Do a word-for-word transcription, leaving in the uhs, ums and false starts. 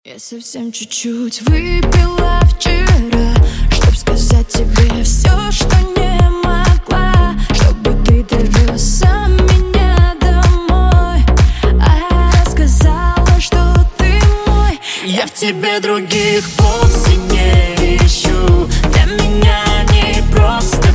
Я совсем чуть-чуть выпила вчера, чтоб сказать тебе все, что не могла, чтобы ты довез меня домой. А я рассказала, что ты мой. Я в тебе других вовсе не ищу. Для меня не просто